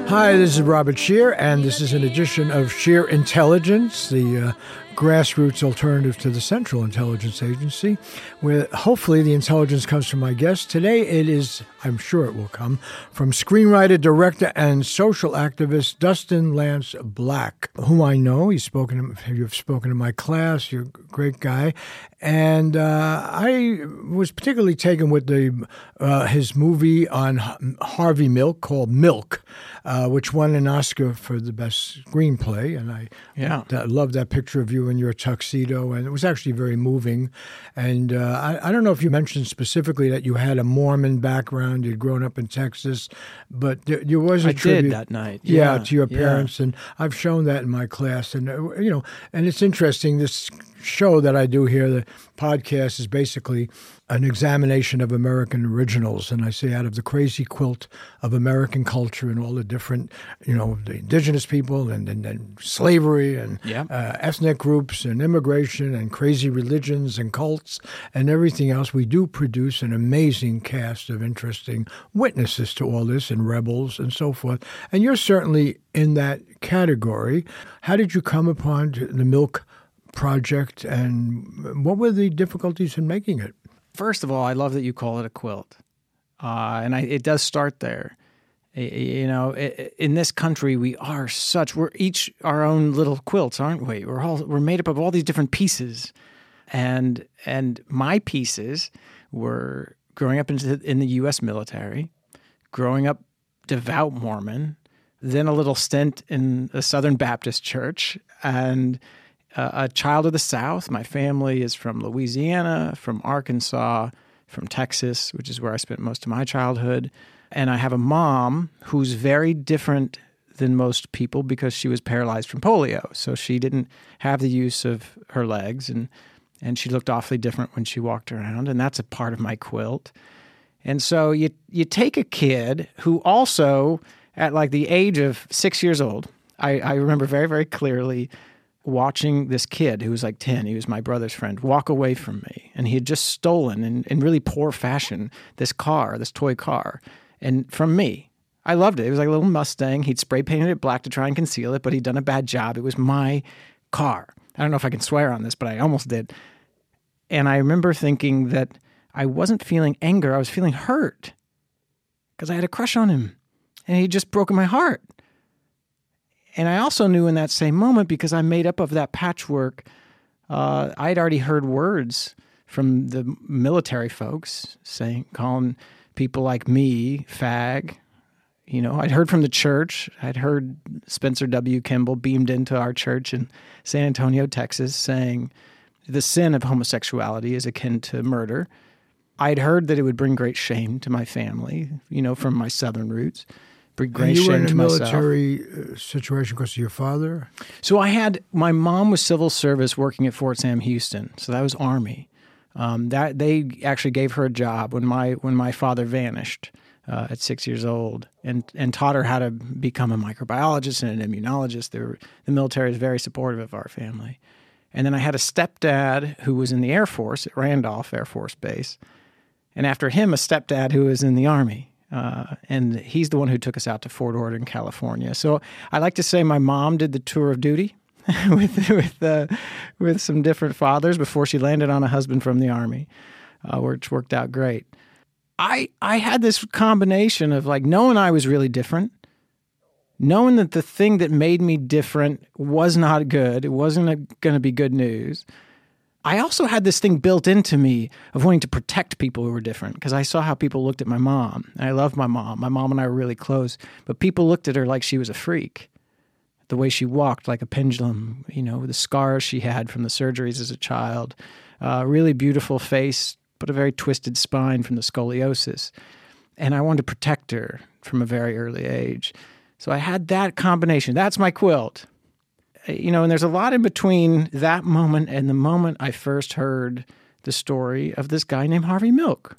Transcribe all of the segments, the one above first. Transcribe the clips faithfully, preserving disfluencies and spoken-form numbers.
Hi, this is Robert Scheer, and this is an edition of Scheer Intelligence, the uh, grassroots alternative to the Central Intelligence Agency, where hopefully the intelligence comes from my guest. Today it is, I'm sure it will come, from screenwriter, director, and social activist Dustin Lance Black, whom I know. He's spoken. You've spoken in my class. You're a great guy. And uh, I was particularly taken with the uh, his movie on Harvey Milk called Milk, uh, which won an Oscar for the best screenplay. And I, yeah. I love that picture of you in your tuxedo, and it was actually very moving. And uh, I, I don't know if you mentioned specifically that you had a Mormon background, you'd grown up in Texas, but there, there was a I tribute, did that night. Yeah, yeah to your yeah. parents, and I've shown that in my class. And uh, you know, and it's interesting. This show that I do here, the podcast, is basically an examination of American originals, and I say out of the crazy quilt of American culture and all the different, you know, the indigenous people and, and, and slavery and yeah. uh, ethnic groups and immigration and crazy religions and cults and everything else. We do produce an amazing cast of interesting witnesses to all this and rebels and so forth. And you're certainly in that category. How did you come upon the Milk project, and what were the difficulties in making it? First of all, I love that you call it a quilt, uh, and I, it does start there. You know, in this country, we are such we're each our own little quilts, aren't we? We're all we're made up of all these different pieces, and and my pieces were growing up into in the U S military, growing up devout Mormon, then a little stint in a Southern Baptist church, and Uh, a child of the South. My family is from Louisiana, from Arkansas, from Texas, which is where I spent most of my childhood. And I have a mom who's very different than most people because she was paralyzed from polio. So she didn't have the use of her legs, and, and she looked awfully different when she walked around. And that's a part of my quilt. And so you you take a kid who also, at like the age of six years old, I, I remember very, very clearly watching this kid who was like ten, he was my brother's friend, walk away from me. And he had just stolen, in, in really poor fashion, this car, this toy car, and from me. I loved it. It was like a little Mustang. He'd spray painted it black to try and conceal it, but he'd done a bad job. It was my car. I don't know if I can swear on this, but I almost did. And I remember thinking that I wasn't feeling anger. I was feeling hurt because I had a crush on him, and he'd just broken my heart. And I also knew in that same moment, because I made up of that patchwork, uh, I'd already heard words from the military folks saying, calling people like me fag. You know, I'd heard from the church. I'd heard Spencer W. Kimball beamed into our church in San Antonio, Texas, saying the sin of homosexuality is akin to murder. I'd heard that it would bring great shame to my family, you know, from my Southern roots. Bring great and you were shame in a to military myself. situation because of your father? So I had, my mom was civil service working at Fort Sam Houston, so that was Army. Um, that they actually gave her a job when my when my father vanished uh, at six years old, and and taught her how to become a microbiologist and an immunologist. They were, the military is very supportive of our family. And then I had a stepdad who was in the Air Force at Randolph Air Force Base, and after him, a stepdad who was in the Army. Uh, and he's the one who took us out to Fort Orden, California. So I like to say my mom did the tour of duty with with uh, with some different fathers before she landed on a husband from the Army, uh, which worked out great. I I had this combination of like knowing I was really different, knowing that the thing that made me different was not good. It wasn't going to be good news. I also had this thing built into me of wanting to protect people who were different, because I saw how people looked at my mom. And I loved my mom. My mom and I were really close, but people looked at her like she was a freak. The way she walked like a pendulum, you know, the scars she had from the surgeries as a child, uh, really beautiful face, but a very twisted spine from the scoliosis. And I wanted to protect her from a very early age. So I had that combination. That's my quilt. You know, and there's a lot in between that moment and the moment I first heard the story of this guy named Harvey Milk,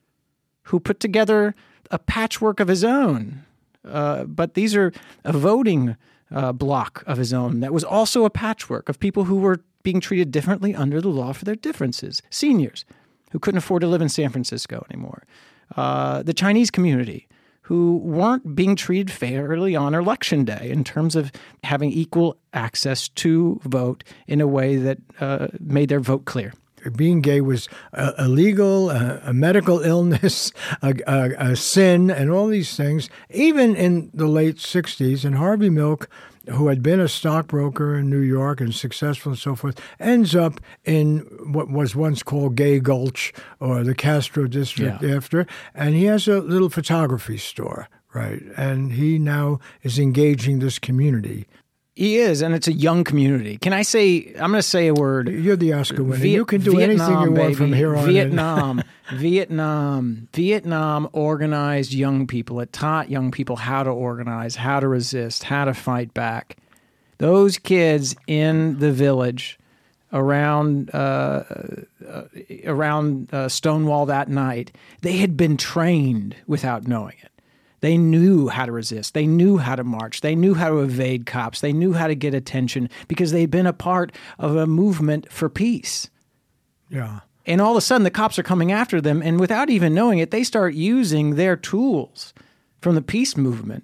who put together a patchwork of his own. Uh, but these are a voting uh, block of his own that was also a patchwork of people who were being treated differently under the law for their differences. Seniors who couldn't afford to live in San Francisco anymore. Uh, the Chinese community, who weren't being treated fairly on election day in terms of having equal access to vote in a way that uh, made their vote clear. Being gay was uh, illegal, uh, a medical illness, a, a, a sin, and all these things. Even in the late sixties, and Harvey Milk, who had been a stockbroker in New York and successful and so forth, ends up in what was once called Gay Gulch or the Castro District yeah. after, and he has a little photography store, right? And he now is engaging this community. He is, and it's a young community. Can I say, I'm going to say a word. You're the Oscar winner. Viet- you can do Vietnam, anything you want baby. from here on Vietnam, Vietnam, Vietnam organized young people. It taught young people how to organize, how to resist, how to fight back. Those kids in the village around uh, uh, around uh, Stonewall that night, they had been trained without knowing it. They knew how to resist. They knew how to march. They knew how to evade cops. They knew how to get attention because they'd been a part of a movement for peace. Yeah. And all of a sudden, the cops are coming after them, and without even knowing it, they start using their tools from the peace movement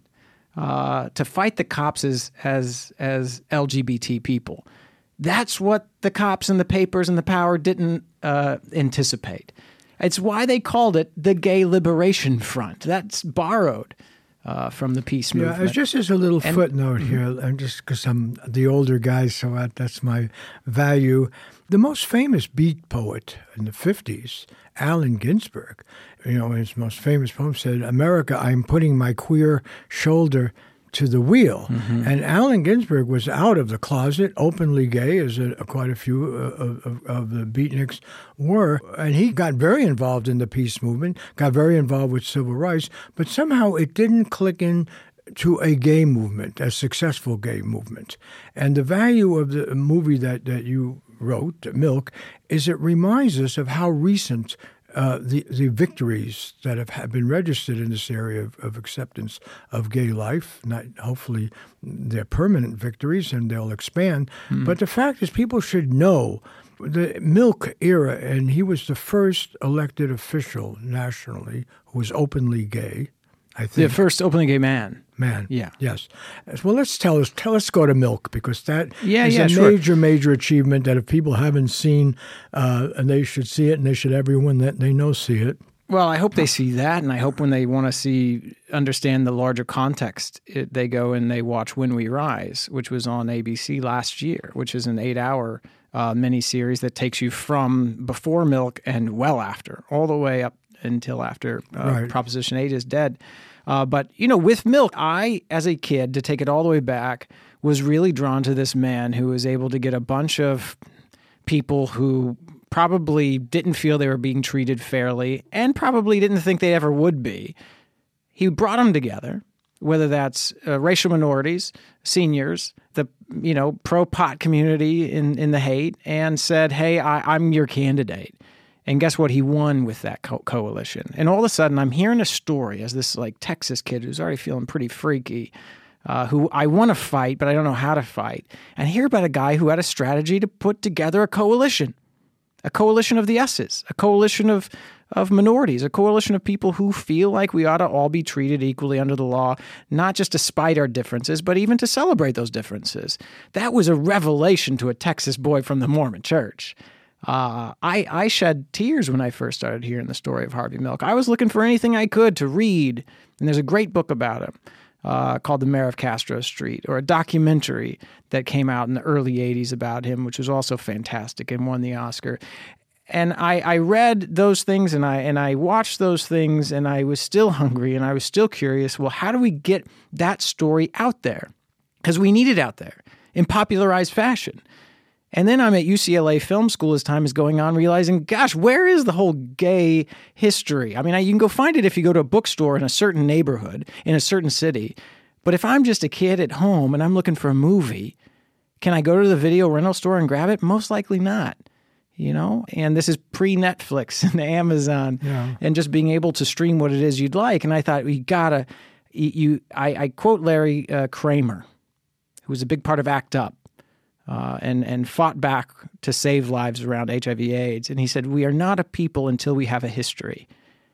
uh, to fight the cops as, as, as L G B T people. That's what the cops and the papers and the power didn't uh, anticipate. It's why they called it the Gay Liberation Front. That's borrowed uh, from the peace movement. Yeah, it's just as a little and, footnote here, and just because I'm the older guy, so that, that's my value. The most famous beat poet in the fifties, Allen Ginsberg, you know, his most famous poem said, "America, I'm putting my queer shoulder to the wheel." Mm-hmm. And Allen Ginsberg was out of the closet, openly gay, as a, quite a few of, of, of the beatniks were. And he got very involved in the peace movement, got very involved with civil rights, but somehow it didn't click in to a gay movement, a successful gay movement. And the value of the movie that, that you wrote, Milk, is it reminds us of how recent Uh, the, the victories that have, have been registered in this area of, of acceptance of gay life. Not, hopefully they're permanent victories and they'll expand. Mm. But the fact is people should know the Milk era, and he was the first elected official nationally who was openly gay, I think. The first openly gay man. Man. Yeah. Yes. Well, let's tell us. Tell us go to Milk, because that yeah, is yeah, a sure. major, major achievement that if people haven't seen, uh, and they should see it, and they should everyone that they know see it. Well, I hope they see that, and I hope when they want to see, understand the larger context, it, they go and they watch When We Rise, which was on A B C last year, which is an eight-hour uh, miniseries that takes you from before Milk and well after, all the way up until after uh, right. Proposition eight is dead. Uh, but, you know, with Milk, I, as a kid, to take it all the way back, was really drawn to this man who was able to get a bunch of people who probably didn't feel they were being treated fairly and probably didn't think they ever would be. He brought them together, whether that's uh, racial minorities, seniors, the, you know, pro-pot community in, in the Haight, and said, hey, I, I'm your candidate. And guess what? He won with that co- coalition. And all of a sudden, I'm hearing a story as this like Texas kid who's already feeling pretty freaky, uh, who I want to fight, but I don't know how to fight. And hear about a guy who had a strategy to put together a coalition, a coalition of the S's, a coalition of, of minorities, a coalition of people who feel like we ought to all be treated equally under the law, not just despite our differences, but even to celebrate those differences. That was a revelation to a Texas boy from the Mormon Church. Uh, I, I shed tears when I first started hearing the story of Harvey Milk. I was looking for anything I could to read, and there's a great book about him uh, called The Mayor of Castro Street, or a documentary that came out in the early eighties about him, which was also fantastic and won the Oscar. And I, I read those things, and I and I watched those things, and I was still hungry, and I was still curious, well, how do we get that story out there? Because we need it out there in popularized fashion. And then I'm at U C L A Film School as time is going on, realizing, gosh, where is the whole gay history? I mean, I, you can go find it if you go to a bookstore in a certain neighborhood, in a certain city. But if I'm just a kid at home and I'm looking for a movie, can I go to the video rental store and grab it? Most likely not, you know? And this is pre-Netflix and Amazon yeah. and just being able to stream what it is you'd like. And I thought, we gotta, you. I, I quote Larry uh, Kramer, who was a big part of ACT UP. Uh, and, and fought back to save lives around H I V AIDS. And he said, we are not a people until we have a history.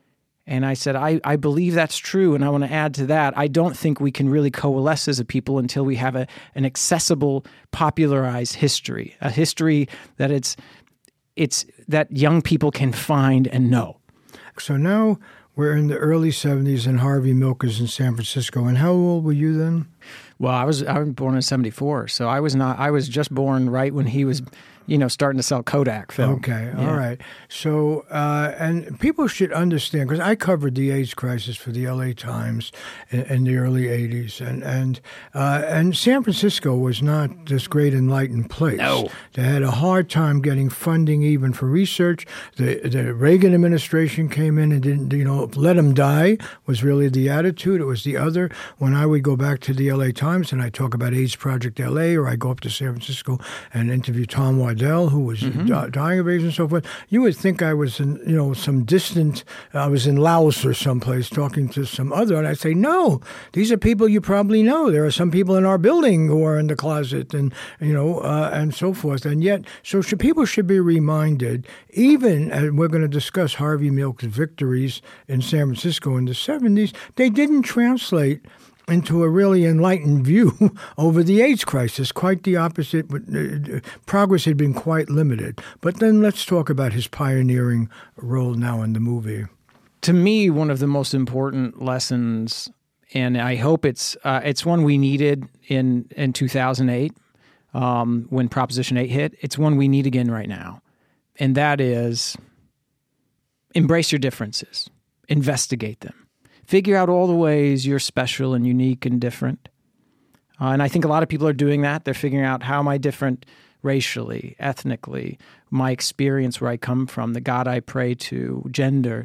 And I said, I, I believe that's true, and I want to add to that. I don't think we can really coalesce as a people until we have a, an accessible, popularized history, a history that it's it's that young people can find and know. So now we're in the early seventies, and Harvey Milk is in San Francisco. And how old were you then? Well, I was I was born in seventy-four, so I was not. I was just born right when he was, you know, starting to sell Kodak film. Okay, yeah. all right. So, uh, and people should understand, because I covered the AIDS crisis for the L A Times in, in the early eighties, and and uh, and San Francisco was not this great enlightened place. No. They had a hard time getting funding even for research. The the Reagan administration came in and didn't, you know, let them die was really the attitude. It was the other. When I would go back to the L A Times and I talk about AIDS Project L A, or I go up to San Francisco and interview Tom Waddell, who was mm-hmm. di- dying of AIDS and so forth, you would think I was in, you know, some distant, I was in Laos or someplace talking to some other, and I'd say, no, these are people you probably know. There are some people in our building who are in the closet, and, you know, uh, and so forth. And yet, so should, people should be reminded, even, and we're going to discuss Harvey Milk's victories in San Francisco in the seventies, they didn't translate into a really enlightened view over the AIDS crisis. Quite the opposite. Progress had been quite limited. But then let's talk about his pioneering role now in the movie. To me, one of the most important lessons, and I hope it's uh, it's one we needed in, in two thousand eight um, when Proposition eight hit. It's one we need again right now. And that is embrace your differences. Investigate them. Figure out all the ways you're special and unique and different. Uh, and I think a lot of people are doing that. They're figuring out, how am I different racially, ethnically, my experience, where I come from, the God I pray to, gender,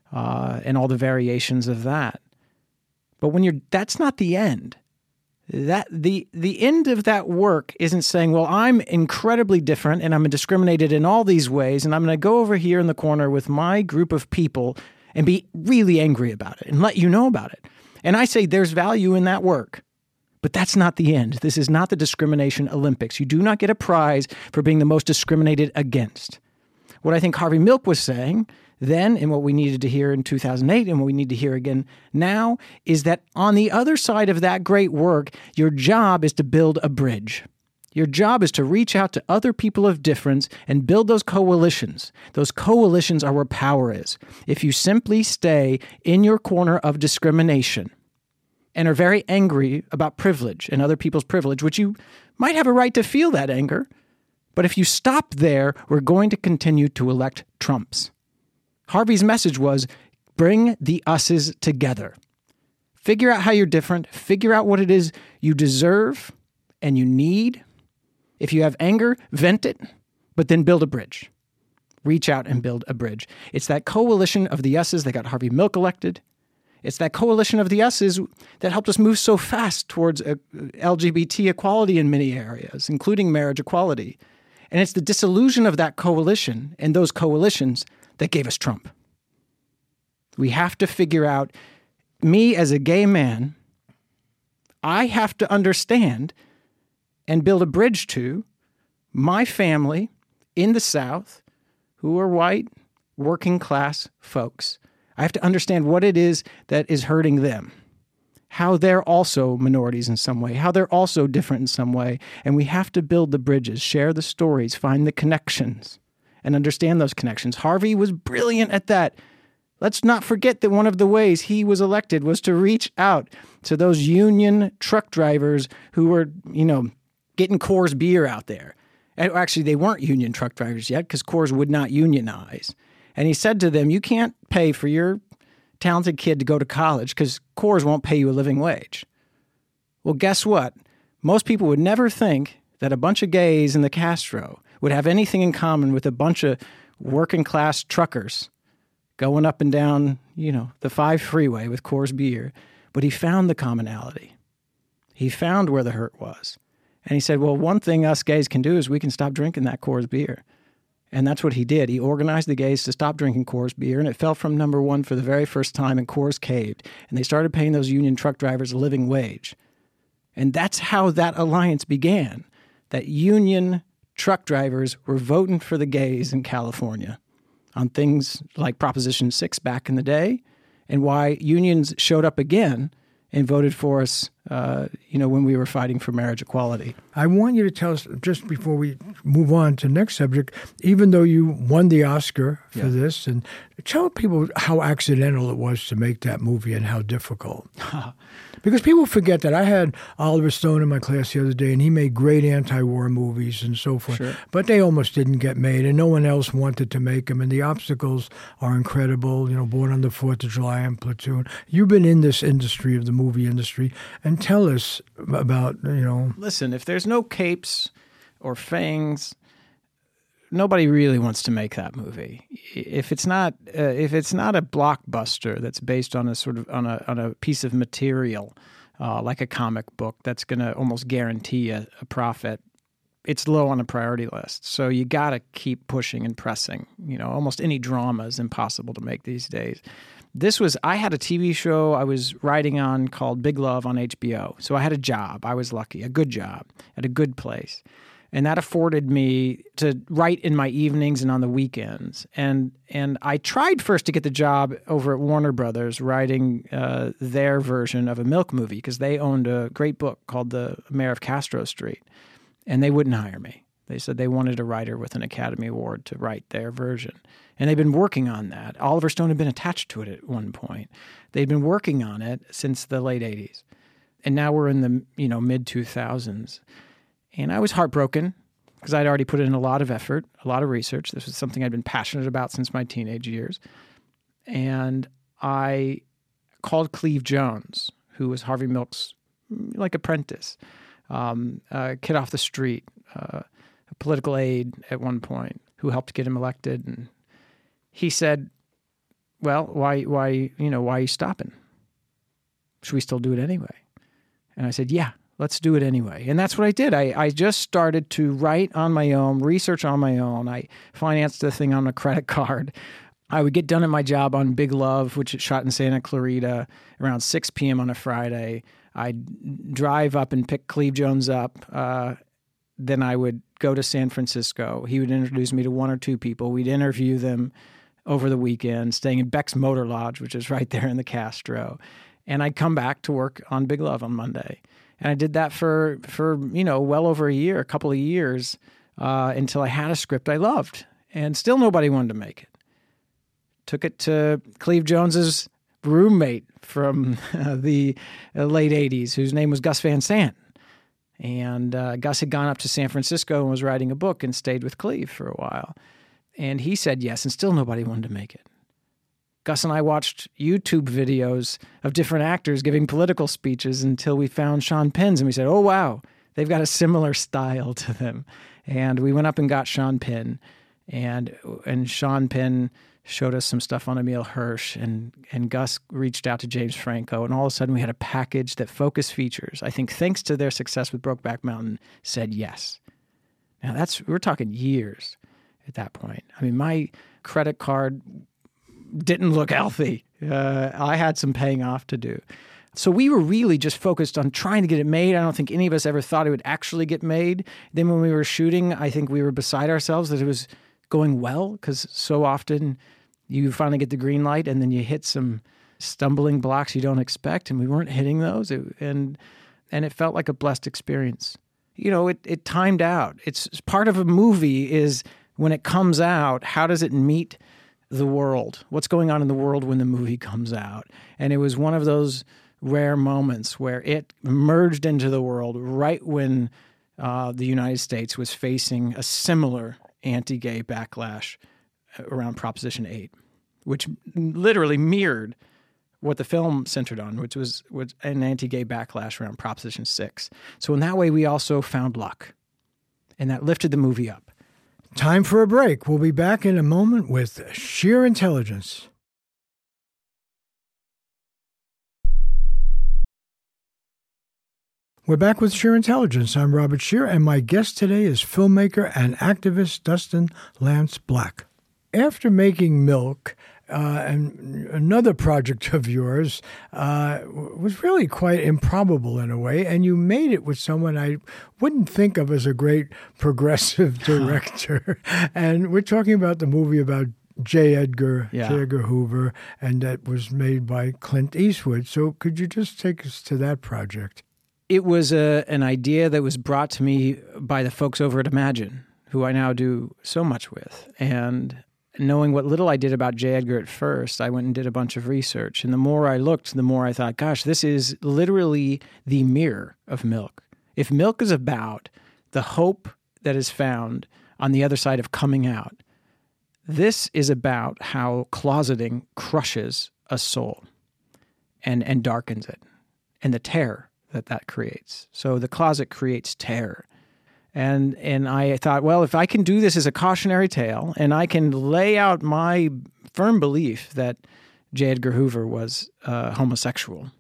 uh, and all the variations of that. But when you're, that's not the end. That the the end of that work isn't saying, well, I'm incredibly different and I'm discriminated in all these ways, and I'm going to go over here in the corner with my group of people and be really angry about it and let you know about it. And I say there's value in that work, but that's not the end. This is not the discrimination Olympics. You do not get a prize for being the most discriminated against. What I think Harvey Milk was saying then, and what we needed to hear in two thousand eight, and what we need to hear again now, is that on the other side of that great work, your job is to build a bridge. Your job is to reach out to other people of difference and build those coalitions. Those coalitions are where power is. If you simply stay in your corner of discrimination and are very angry about privilege and other people's privilege, which you might have a right to feel that anger, but if you stop there, we're going to continue to elect Trumps. Harvey's message was, bring the us's together. Figure out how you're different. Figure out what it is you deserve and you need. If you have anger, vent it, but then build a bridge. Reach out and build a bridge. It's that coalition of the us's that got Harvey Milk elected. It's that coalition of the us's that helped us move so fast towards L G B T equality in many areas, including marriage equality. And it's the disillusion of that coalition and those coalitions that gave us Trump. We have to figure out, me as a gay man, I have to understand and build a bridge to my family in the South who are white, working class folks. I have to understand what it is that is hurting them, how they're also minorities in some way, how they're also different in some way. And we have to build the bridges, share the stories, find the connections, and understand those connections. Harvey was brilliant at that. Let's not forget that one of the ways he was elected was to reach out to those union truck drivers who were, you know, getting Coors beer out there. And actually, they weren't union truck drivers yet because Coors would not unionize. And he said to them, you can't pay for your talented kid to go to college because Coors won't pay you a living wage. Well, guess what? Most people would never think that a bunch of gays in the Castro would have anything in common with a bunch of working class truckers going up and down, you know, the five freeway with Coors beer. But he found the commonality. He found where the hurt was. And he said, well, one thing us gays can do is we can stop drinking that Coors beer. And that's what he did. He organized the gays to stop drinking Coors beer, and it fell from number one for the very first time, and Coors caved. And they started paying those union truck drivers a living wage. And that's how that alliance began, that union truck drivers were voting for the gays in California on things like Proposition six back in the day, and why unions showed up again and voted for us, uh, you know, when we were fighting for marriage equality. I want you to tell us, just before we move on to the next subject, even though you won the Oscar for yeah. this, and tell people how accidental it was to make that movie and how difficult. Because people forget that. I had Oliver Stone in my class the other day, and he made great anti-war movies and so forth. Sure. But they almost didn't get made, and no one else wanted to make them. And the obstacles are incredible. You know, Born on the Fourth of July and Platoon. You've been in this industry of the movie industry, and tell us about, you know. Listen, if there's no capes or fangs, nobody really wants to make that movie. If it's not, uh, if it's not a blockbuster that's based on a sort of on a on a piece of material, uh, like a comic book, that's going to almost guarantee a, a profit, it's low on the priority list. So you got to keep pushing and pressing. You know, almost any drama is impossible to make these days. This was, I had a T V show I was writing on called Big Love on H B O. So I had a job. I was lucky, a good job at a good place. And that afforded me to write in my evenings and on the weekends. And and I tried first to get the job over at Warner Brothers writing uh, their version of a Milk movie, because they owned a great book called The Mayor of Castro Street. And they wouldn't hire me. They said they wanted a writer with an Academy Award to write their version. And they've been working on that. Oliver Stone had been attached to it at one point. They'd been working on it since the late eighties. And now we're in the, you know, mid two thousands. And I was heartbroken because I'd already put in a lot of effort, a lot of research. This was something I'd been passionate about since my teenage years. And I called Cleve Jones, who was Harvey Milk's, like, apprentice, um, a kid off the street, uh, a political aide at one point, who helped get him elected. And he said, well, why, why, you know, why are you stopping? Should we still do it anyway? And I said, yeah. Let's do it anyway. And that's what I did. I, I just started to write on my own, research on my own. I financed the thing on a credit card. I would get done at my job on Big Love, which is shot in Santa Clarita, around six p.m. on a Friday. I'd drive up and pick Cleve Jones up. Uh, then I would go to San Francisco. He would introduce me to one or two people. We'd interview them over the weekend, staying in Beck's Motor Lodge, which is right there in the Castro. And I'd come back to work on Big Love on Monday. And I did that for, for you know, well over a year, a couple of years, uh, until I had a script I loved. And still nobody wanted to make it. Took it to Cleve Jones's roommate from uh, the late eighties, whose name was Gus Van Sant. And uh, Gus had gone up to San Francisco and was writing a book and stayed with Cleve for a while. And he said yes, and still nobody wanted to make it. Gus and I watched YouTube videos of different actors giving political speeches until we found Sean Penn's, and we said, oh, wow, they've got a similar style to them. And we went up and got Sean Penn, and and Sean Penn showed us some stuff on Emile Hirsch, and, and Gus reached out to James Franco, and all of a sudden we had a package that Focus Features, I think thanks to their success with Brokeback Mountain, said yes. Now, that's we're talking years at that point. I mean, my credit card didn't look healthy. Uh, I had some paying off to do. So we were really just focused on trying to get it made. I don't think any of us ever thought it would actually get made. Then when we were shooting, I think we were beside ourselves that it was going well, because so often you finally get the green light and then you hit some stumbling blocks you don't expect, and we weren't hitting those. It, and and it felt like a blessed experience. You know, it, it timed out. It's part of a movie is when it comes out, how does it meet the world? What's going on in the world when the movie comes out? And it was one of those rare moments where it merged into the world right when uh, the United States was facing a similar anti-gay backlash around Proposition eight, which literally mirrored what the film centered on, which was, was an anti-gay backlash around Proposition six. So in that way, we also found luck, and that lifted the movie up. Time for a break. We'll be back in a moment with Sheer Intelligence. We're back with Sheer Intelligence. I'm Robert Sheer, and my guest today is filmmaker and activist Dustin Lance Black. After making Milk, uh, and another project of yours uh, was really quite improbable in a way, and you made it with someone I wouldn't think of as a great progressive director. And we're talking about the movie about J. Edgar, Yeah. J. Edgar Hoover, and that was made by Clint Eastwood. So could you just take us to that project? It was a, an idea that was brought to me by the folks over at Imagine, who I now do so much with. And knowing what little I did about J. Edgar at first, I went and did a bunch of research. And the more I looked, the more I thought, gosh, this is literally the mirror of Milk. If Milk is about the hope that is found on the other side of coming out, this is about how closeting crushes a soul and, and darkens it, and the terror that that creates. So the closet creates terror. And and I thought, well, if I can do this as a cautionary tale, and I can lay out my firm belief that J. Edgar Hoover was uh, homosexual,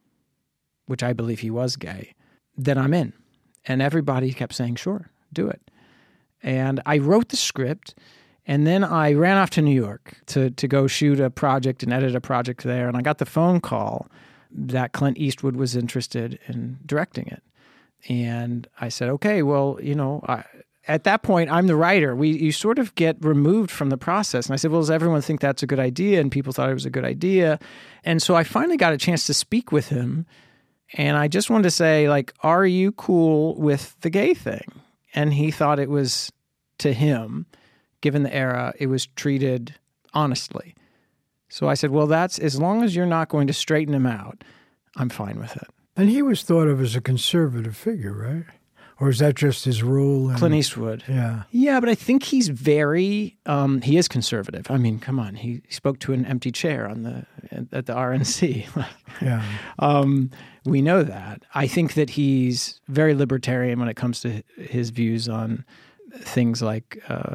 which I believe he was gay, then I'm in. And everybody kept saying, sure, do it. And I wrote the script, and then I ran off to New York to, to go shoot a project and edit a project there. And I got the phone call that Clint Eastwood was interested in directing it. And I said, okay, well, you know, I, at that point, I'm the writer. We You sort of get removed from the process. And I said, well, does everyone think that's a good idea? And people thought it was a good idea. And so I finally got a chance to speak with him. And I just wanted to say, like, are you cool with the gay thing? And he thought it was, to him, given the era, it was treated honestly. So I said, well, that's, as long as you're not going to straighten him out, I'm fine with it. And he was thought of as a conservative figure, right? Or is that just his role? In, Clint Eastwood. Yeah. Yeah, but I think he's very, um, he is conservative. I mean, come on. He, he spoke to an empty chair on the at the R N C. Yeah. Um, we know that. I think that he's very libertarian when it comes to his views on things like uh,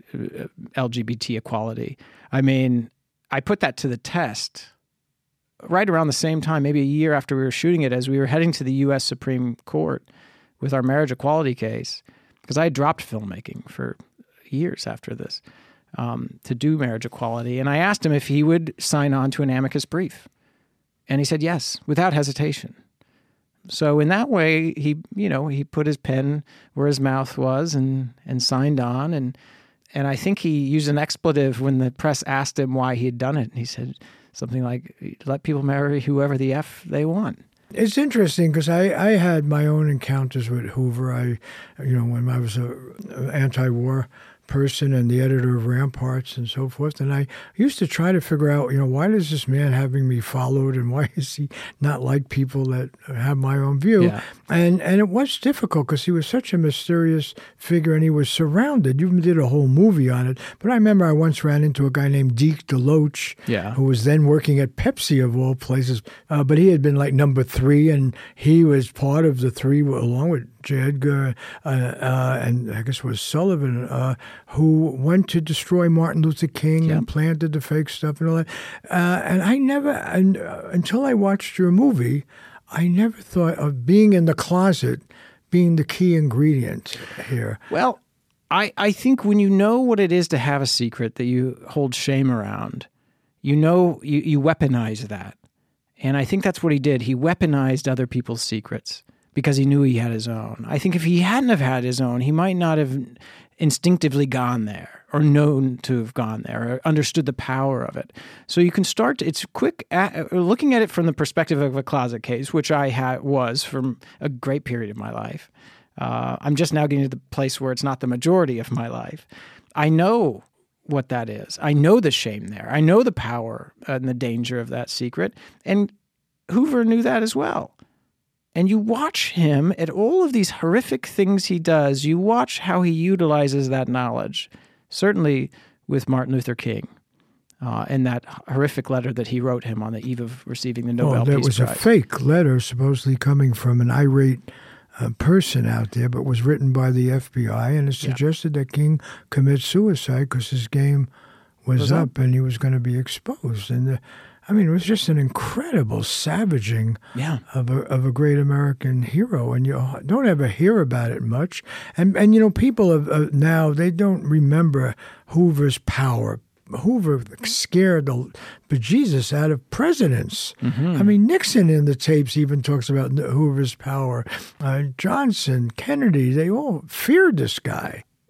L G B T equality. I mean, I put that to the test right around the same time, maybe a year after we were shooting it, as we were heading to the U S Supreme Court with our marriage equality case, because I had dropped filmmaking for years after this um, to do marriage equality. And I asked him if he would sign on to an amicus brief. And he said yes, without hesitation. So in that way, he, you know, he put his pen where his mouth was and, and signed on. And And I think he used an expletive when the press asked him why he had done it. And he said something like, let people marry whoever the F they want. It's interesting because I, I had my own encounters with Hoover. I, you know, when I was a, an anti-war person and the editor of Ramparts and so forth. And I used to try to figure out, you know, why does this man having me followed and why is he not like people that have my own view? Yeah. And and it was difficult because he was such a mysterious figure and he was surrounded. You even did a whole movie on it. But I remember I once ran into a guy named Deke DeLoach, yeah. who was then working at Pepsi of all places. Uh, but he had been like number three and he was part of the three along with J. Edgar uh, uh, and I guess it was Sullivan, uh, who went to destroy Martin Luther King yeah. and planted the fake stuff and all that. Uh, and I never, and, uh, until I watched your movie, I never thought of being in the closet being the key ingredient here. Well, I, I think when you know what it is to have a secret that you hold shame around, you know, you, you weaponize that. And I think that's what he did. He weaponized other people's secrets because he knew he had his own. I think if he hadn't have had his own, he might not have instinctively gone there or known to have gone there or understood the power of it. So you can start, it's quick, at, looking at it from the perspective of a closet case, which I ha- was for a great period of my life. Uh, I'm just now getting to the place where it's not the majority of my life. I know what that is. I know the shame there. I know the power and the danger of that secret. And Hoover knew that as well. And you watch him at all of these horrific things he does. You watch how he utilizes that knowledge, certainly with Martin Luther King uh, and that horrific letter that he wrote him on the eve of receiving the Nobel well, that Peace was Prize. A fake letter supposedly coming from an irate uh, person out there, but was written by the F B I, and it suggested yeah. that King commit suicide because his game was, was up, up and he was going to be exposed. And the I mean, it was just an incredible savaging yeah. of a of a great American hero, and you don't ever hear about it much. And and you know, people of, uh, now they don't remember Hoover's power. Hoover scared the bejesus out of presidents. Mm-hmm. I mean, Nixon in the tapes even talks about Hoover's power. Uh, Johnson, Kennedy, they all feared this guy.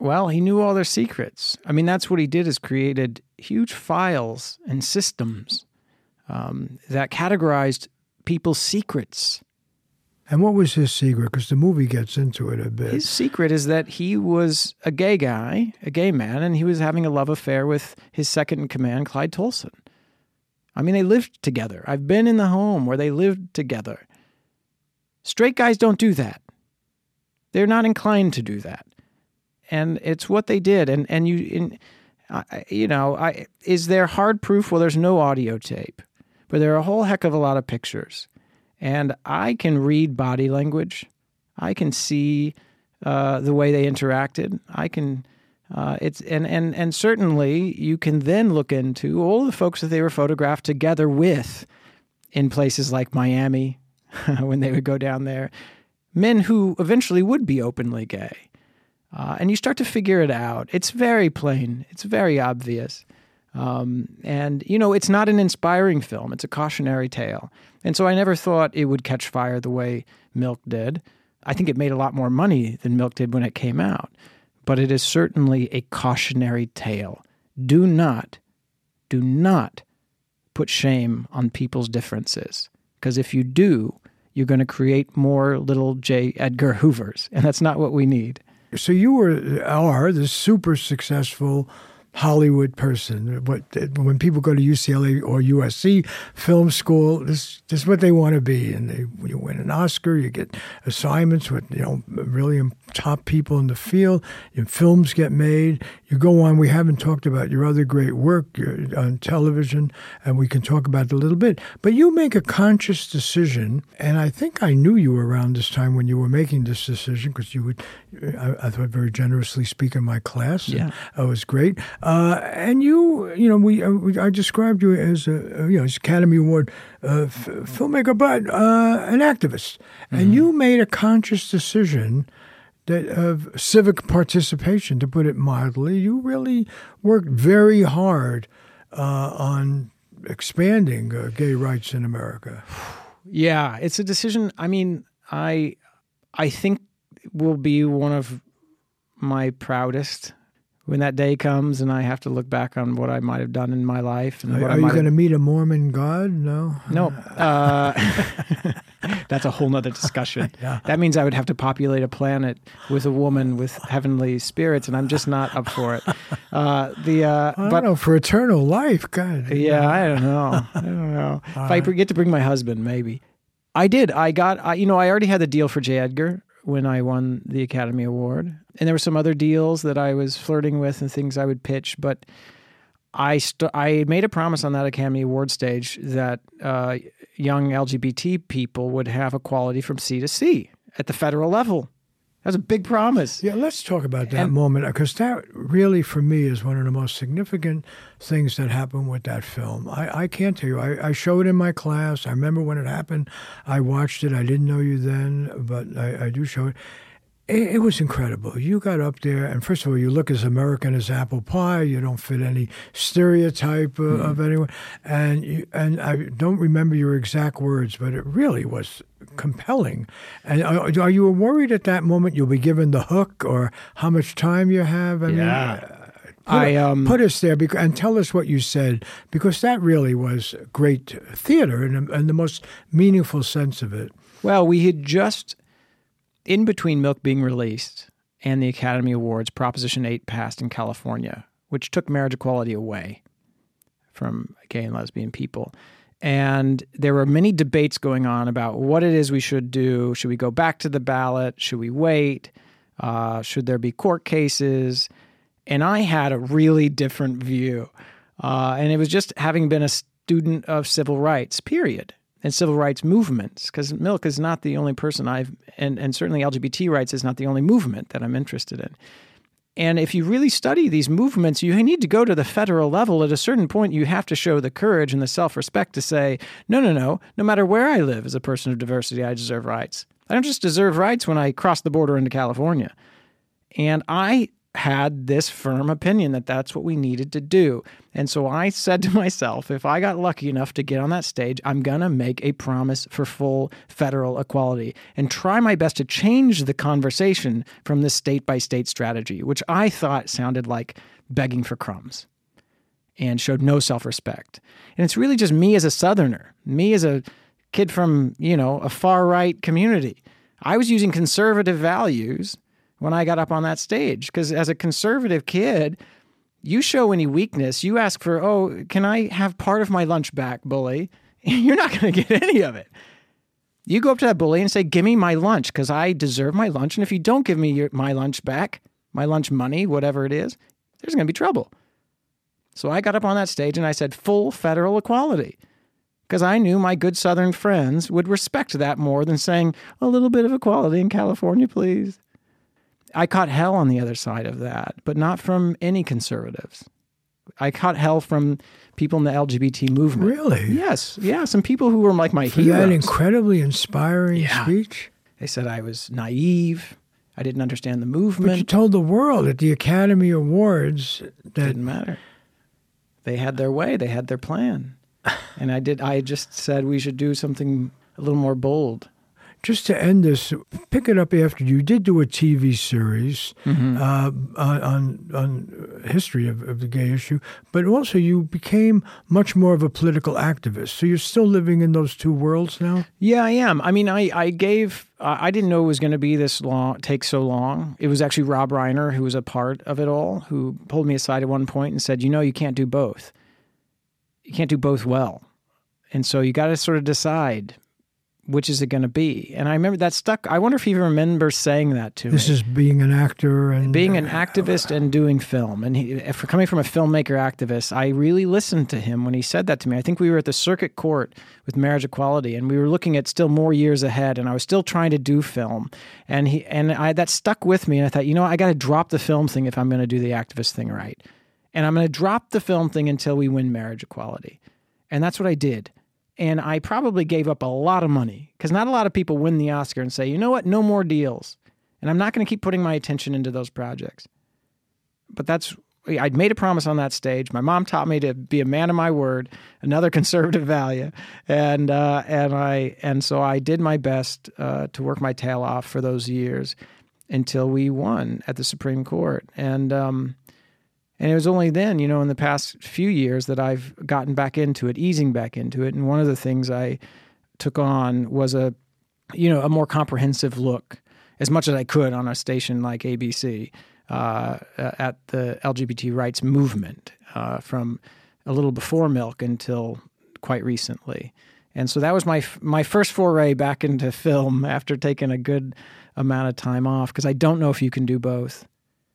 Well, he knew all their secrets. I mean, that's what he did, is created huge files and systems um, that categorized people's secrets. And what was his secret? Because the movie gets into it a bit. His secret is that he was a gay guy, a gay man, and he was having a love affair with his second in command, Clyde Tolson. I mean, they lived together. I've been in the home where they lived together. Straight guys don't do that. They're not inclined to do that. And it's what they did. And and you, in, I, you know, I is there hard proof? Well, there's no audio tape, but there are a whole heck of a lot of pictures. And I can read body language. I can see uh, the way they interacted. I can, uh, it's and and and certainly you can then look into all the folks that they were photographed together with in places like Miami when they would go down there, men who eventually would be openly gay. Uh, and you start to figure it out. It's very plain. It's very obvious. Um, and, you know, it's not an inspiring film. It's a cautionary tale. And so I never thought it would catch fire the way Milk did. I think it made a lot more money than Milk did when it came out. But it is certainly a cautionary tale. Do not, do not put shame on people's differences. Because if you do, you're going to create more little J. Edgar Hoovers. And that's not what we need. So you were are the super successful Hollywood person. What when people go to U C L A or U S C film school, this, this is what they want to be. And they, you win an Oscar, you get assignments with you know really top people in the field. Your films get made. You go on. We haven't talked about your other great work on television, and we can talk about it a little bit. But you make a conscious decision, and I think I knew you around this time when you were making this decision because you would, I, I thought, very generously speak in my class. Yeah, it was great. Uh, and you, you know, we, uh, I described you as a, you know, as Academy Award uh, f- filmmaker, but uh, an activist. Mm-hmm. And you made a conscious decision that of civic participation, to put it mildly. You really worked very hard uh, on expanding uh, gay rights in America. Yeah, it's a decision. I mean, I, I think will be one of my proudest when that day comes and I have to look back on what I might have done in my life. And are what are I you going to have... meet a Mormon God? No? No. Uh, that's a whole nother discussion. Yeah. That means I would have to populate a planet with a woman with heavenly spirits, and I'm just not up for it. Uh, the uh, I but don't know, for eternal life, God. Yeah, I don't know. I don't know. If I get to bring my husband, maybe. I did. I got, I, you know, I already had the deal for J. Edgar when I won the Academy Award. And there were some other deals that I was flirting with and things I would pitch. But I st- I made a promise on that Academy Award stage that uh, young L G B T people would have equality from C to C at the federal level. That was a big promise. Yeah, let's talk about that And- moment, because that really, for me, is one of the most significant things that happened with that film. I, I can't tell you. I, I showed in my class. I remember when it happened. I watched it. I didn't know you then, but I, I do show it. It, it was incredible. You got up there, and first of all, you look as American as apple pie. You don't fit any stereotype uh, Mm. of anyone. And you, and I don't remember your exact words, but it really was compelling. And are, are you worried at that moment you'll be given the hook or how much time you have? I Yeah. mean, uh, put, I, um, put us there because, and tell us what you said, because that really was great theater in, in the most meaningful sense of it. Well, we had just, in between Milk being released and the Academy Awards, Proposition eight passed in California, which took marriage equality away from gay and lesbian people. And there were many debates going on about what it is we should do. Should we go back to the ballot? Should we wait? Uh, should there be court cases? And I had a really different view. Uh, and it was just having been a student of civil rights, period, and civil rights movements, because Milk is not the only person I've, and, and certainly L G B T rights is not the only movement that I'm interested in. And if you really study these movements, you need to go to the federal level. At a certain point, you have to show the courage and the self-respect to say, no, no, no, no matter where I live as a person of diversity, I deserve rights. I don't just deserve rights when I cross the border into California. And I had this firm opinion that that's what we needed to do. And so I said to myself, if I got lucky enough to get on that stage, I'm going to make a promise for full federal equality and try my best to change the conversation from this state-by-state strategy, which I thought sounded like begging for crumbs and showed no self-respect. And it's really just me as a Southerner, me as a kid from, you know, a far-right community. I was using conservative values when I got up on that stage, because as a conservative kid, you show any weakness, you ask for, oh, can I have part of my lunch back, bully? You're not going to get any of it. You go up to that bully and say, give me my lunch because I deserve my lunch. And if you don't give me your, my lunch back, my lunch money, whatever it is, there's going to be trouble. So I got up on that stage and I said full federal equality, because I knew my good Southern friends would respect that more than saying a little bit of equality in California, please. I caught hell on the other side of that, but not from any conservatives. I caught hell from people in the L G B T movement. Really? Yes. Yeah. Some people who were like my For heroes. that incredibly inspiring Yeah. speech? They said I was naive. I didn't understand the movement. But you told the world at the Academy Awards that... Didn't matter. They had their way. They had their plan. And I did. I just said we should do something a little more bold. Just to end this, pick it up after you did do a T V series Mm-hmm. uh, on on history of, of the gay issue, but also you became much more of a political activist. So you're still living in those two worlds now? Yeah, I am. I mean, I, I gave, uh, I didn't know it was going to be this long, take so long. It was actually Rob Reiner, who was a part of it all, who pulled me aside at one point and said, you know, you can't do both. You can't do both well. And so you got to sort of decide, which is it going to be? And I remember that stuck. I wonder if he even remembers saying that to This me. is being an actor and... Being an activist and doing film. And he, for coming from a filmmaker activist, I really listened to him when he said that to me. I think we were at the circuit court with marriage equality, and we were looking at still more years ahead, and I was still trying to do film. And he and I that stuck with me, and I thought, you know, I got to drop the film thing if I'm going to do the activist thing right. And I'm going to drop the film thing until we win marriage equality. And that's what I did. And I probably gave up a lot of money, because not a lot of people win the Oscar and say, you know what, no more deals. And I'm not going to keep putting my attention into those projects. But that's, I'd made a promise on that stage. My mom taught me to be a man of my word, another conservative value. And uh, and I and so I did my best uh, to work my tail off for those years until we won at the Supreme Court. And um, And it was only then, you know, in the past few years that I've gotten back into it, easing back into it. And one of the things I took on was a, you know, a more comprehensive look, as much as I could on a station like A B C, uh, at the L G B T rights movement uh, from a little before Milk until quite recently. And so that was my my first foray back into film after taking a good amount of time off, because I don't know if you can do both.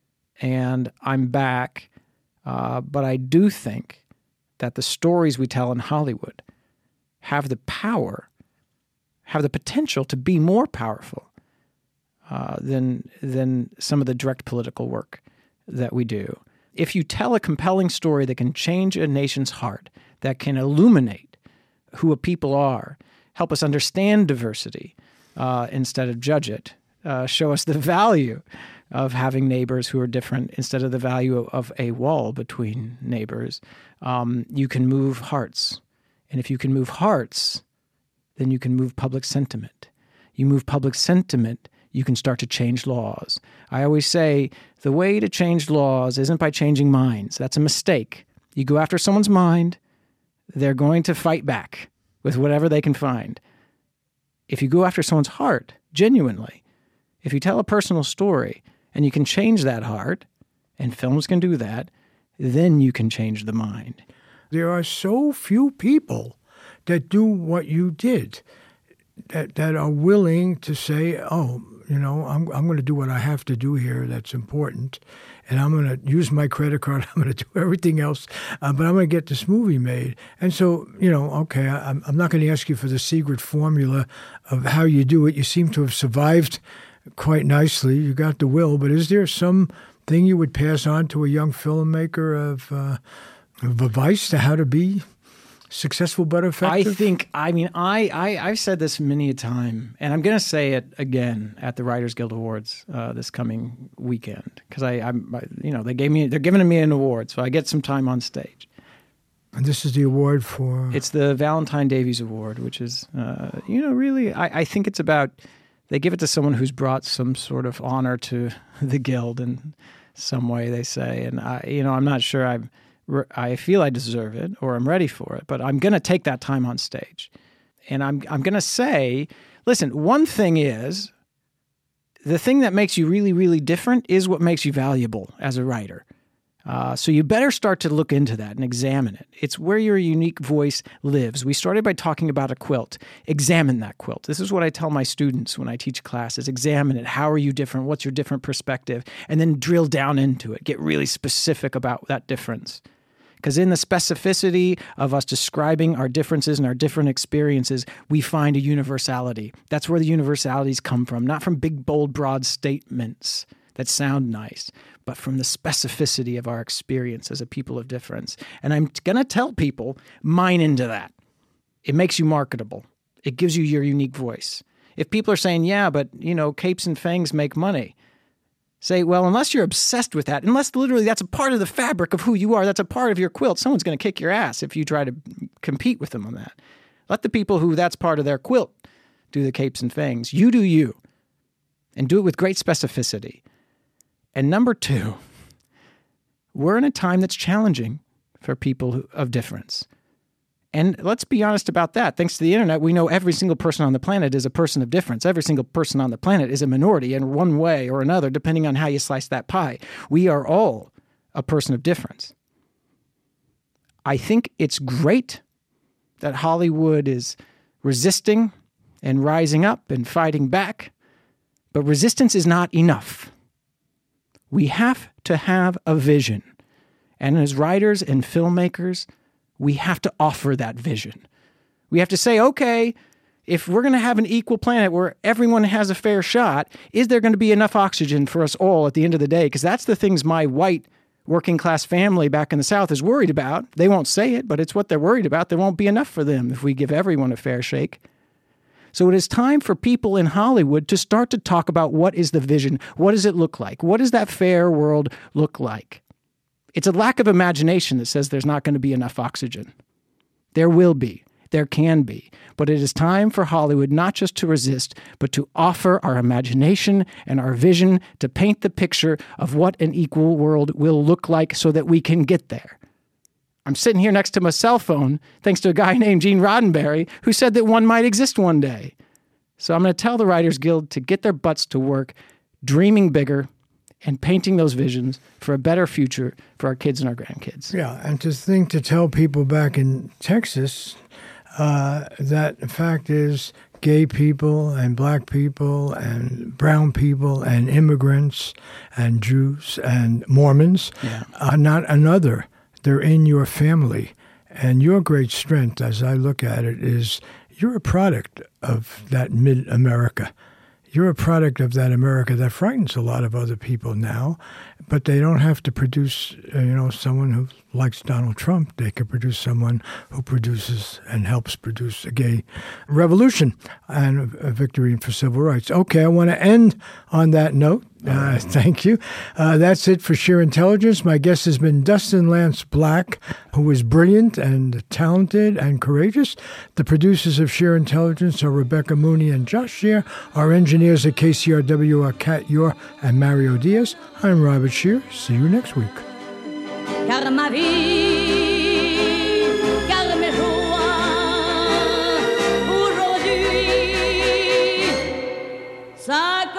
And I'm back, uh, but I do think that the stories we tell in Hollywood have the power, have the potential to be more powerful uh, than than some of the direct political work that we do. If you tell a compelling story that can change a nation's heart, that can illuminate who a people are, help us understand diversity uh, instead of judge it, uh, show us the value of having neighbors who are different instead of the value of a wall between neighbors, um, you can move hearts. And if you can move hearts, then you can move public sentiment. You move public sentiment, you can start to change laws. I always say the way to change laws isn't by changing minds. That's a mistake. You go after someone's mind, they're going to fight back with whatever they can find. If you go after someone's heart, genuinely, if you tell a personal story, and you can change that heart, and films can do that, then you can change the mind. There are so few people that do what you did, that that are willing to say, oh, you know, I'm I'm going to do what I have to do here that's important, and I'm going to use my credit card, I'm going to do everything else, uh, but I'm going to get this movie made. And so, you know, okay, I, I'm not going to ask you for the secret formula of how you do it. You seem to have survived quite nicely. You got the will, but is there some thing you would pass on to a young filmmaker of, uh, of advice to how to be successful but effective? I think, I mean, I, I, I've said this many a time, and I'm going to say it again at the Writers Guild Awards uh, this coming weekend, because I, I'm, I, you know, they gave me, they're giving me an award, so I get some time on stage. And this is the award for? It's the Valentine Davies Award, which is, uh, you know, really, I, I think it's about, they give it to someone who's brought some sort of honor to the Guild in some way, they say, and I, you know, I'm not sure I've, I feel I deserve it or I'm ready for it, but I'm going to take that time on stage. And I'm I'm going to say, listen, one thing is, the thing that makes you really, really different is what makes you valuable as a writer. Uh, so you better start to look into that and examine it. It's where your unique voice lives. We started by talking about a quilt. Examine that quilt. This is what I tell my students when I teach classes. Examine it. How are you different? What's your different perspective? And then drill down into it. Get really specific about that difference. Because in the specificity of us describing our differences and our different experiences, we find a universality. That's where the universalities come from, not from big, bold, broad statements that sound nice, but from the specificity of our experience as a people of difference. And I'm going to tell people, mine into that. It makes you marketable. It gives you your unique voice. If people are saying, yeah, but, you know, capes and fangs make money, say, well, unless you're obsessed with that, unless literally that's a part of the fabric of who you are, that's a part of your quilt, someone's going to kick your ass if you try to compete with them on that. Let the people who that's part of their quilt do the capes and fangs. You do you, and do it with great specificity. And number two, we're in a time that's challenging for people who, of difference. And let's be honest about that. Thanks to the internet, we know every single person on the planet is a person of difference. Every single person on the planet is a minority in one way or another, depending on how you slice that pie. We are all a person of difference. I think it's great that Hollywood is resisting and rising up and fighting back, but resistance is not enough. We have to have a vision. And as writers and filmmakers, we have to offer that vision. We have to say, okay, if we're going to have an equal planet where everyone has a fair shot, is there going to be enough oxygen for us all at the end of the day? Because that's the things my white working class family back in the South is worried about. They won't say it, but it's what they're worried about. There won't be enough for them if we give everyone a fair shake. So it is time for people in Hollywood to start to talk about what is the vision? What does it look like? What does that fair world look like? It's a lack of imagination that says there's not going to be enough oxygen. There will be. There can be. But it is time for Hollywood not just to resist, but to offer our imagination and our vision to paint the picture of what an equal world will look like so that we can get there. I'm sitting here next to my cell phone, thanks to a guy named Gene Roddenberry, who said that one might exist one day. So I'm going to tell the Writers Guild to get their butts to work, dreaming bigger, and painting those visions for a better future for our kids and our grandkids. Yeah, and to think to tell people back in Texas uh, that the fact is gay people and black people and brown people and immigrants and Jews and Mormons yeah. are not another. They're in your family. And your great strength, as I look at it, is you're a product of that mid-America. You're a product of that America that frightens a lot of other people now, but they don't have to produce, uh, you know, someone who likes Donald Trump. They could produce someone who produces and helps produce a gay revolution and a victory for civil rights. Okay, I want to end on that note. Uh, thank you. Uh, that's it for Sheer Intelligence. My guest has been Dustin Lance Black, who is brilliant and talented and courageous. The producers of Sheer Intelligence are Rebecca Mooney and Josh Shear. Our engineers at K C R W are Kat Yor and Mario Diaz. I'm Robert Shear. See you next week. Car ma vie, car mes jours, aujourd'hui, ça